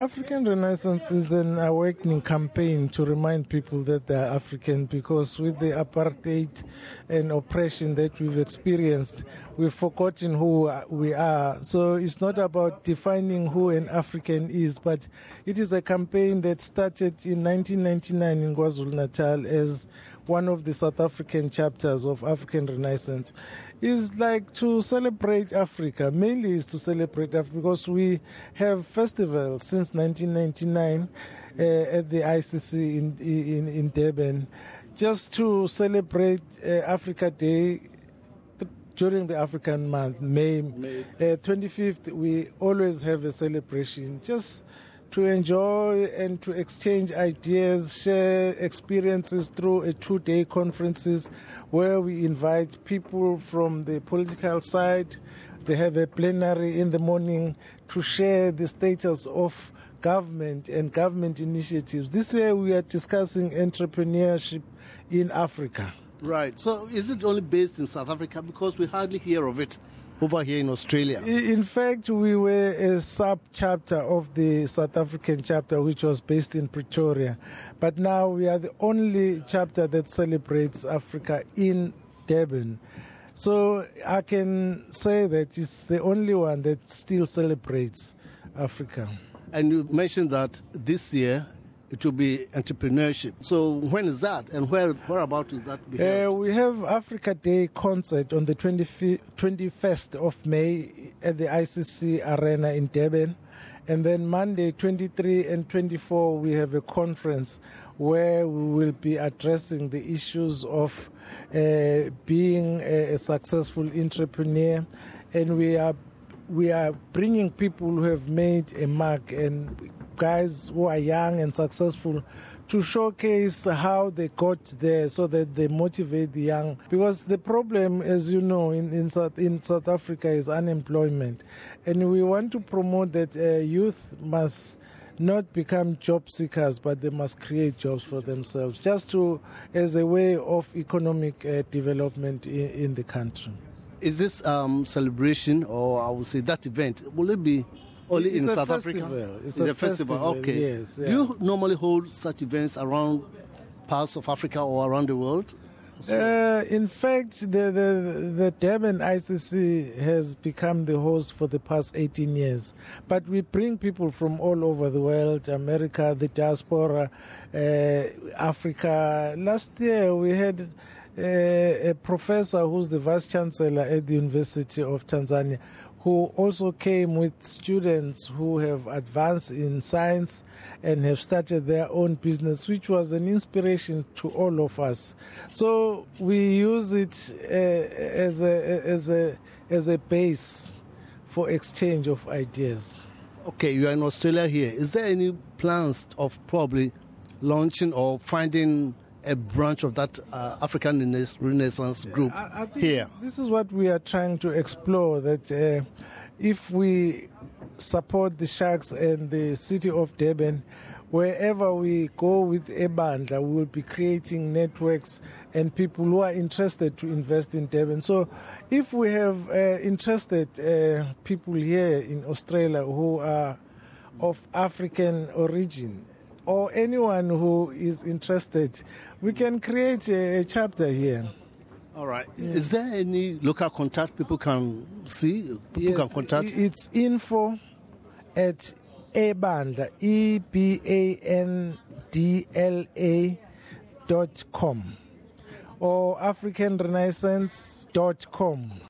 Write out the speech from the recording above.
African Renaissance is an awakening campaign to remind people that they are African, because with the apartheid and oppression that we've experienced, we've forgotten who we are. So it's not about defining who an African is, but it is a campaign that started in 1999 in KwaZulu-Natal as one of the South African chapters of African Renaissance. Is like to celebrate Africa, mainly is to celebrate Africa, because we have festivals since 1999 at the ICC in Durban, just to celebrate Africa Day during the African month, May. 25th, we always have a celebration, just to enjoy and to exchange ideas, share experiences through a 2-day conferences where we invite people from the political side. They have a plenary in the morning to share the status of government and government initiatives. This year we are discussing entrepreneurship in Africa. Right. So is it only based in South Africa? Because we hardly hear of it over here in Australia. In fact, we were a sub-chapter of the South African chapter, which was based in Pretoria. But now we are the only chapter that celebrates Africa in Durban. So I can say that it's the only one that still celebrates Africa. And you mentioned that this year it will be entrepreneurship. So when is that, and whereabout is that be held? We have Africa Day concert on the 21st of May at the ICC Arena in Durban. And then Monday, 23 and 24, we have a conference where we will be addressing the issues of being a successful entrepreneur. And we are bringing people who have made a mark, and guys who are young and successful, to showcase how they got there, so that they motivate the young. Because the problem, as you know, in South Africa is unemployment. And we want to promote that youth must not become job seekers, but they must create jobs for themselves, just as a way of economic development in the country. Is this celebration, or I would say that event, will it be only in South Africa? It's a festival. Okay. Yes. Yeah. Do you normally hold such events around parts of Africa or around the world? In fact, the Durban ICC has become the host for the past 18 years. But we bring people from all over the world, America, the diaspora, Africa. Last year we had a professor who's the vice chancellor at the University of Tanzania, who also came with students who have advanced in science and have started their own business, which was an inspiration to all of us. So we use it as a base for exchange of ideas. Okay, you are in Australia here. Is there any plans of probably launching or finding a branch of that African Renaissance group I think here? This is what we are trying to explore, that if we support the Sharks and the city of Durban, wherever we go with eBandla, we will be creating networks and people who are interested to invest in Durban. So if we have interested people here in Australia who are of African origin, or anyone who is interested, we can create a chapter here. All right. Yeah. Is there any local contact people can see? People can contact? It's info at eBandla, EBANDLA.com or AfricanRenaissance.com.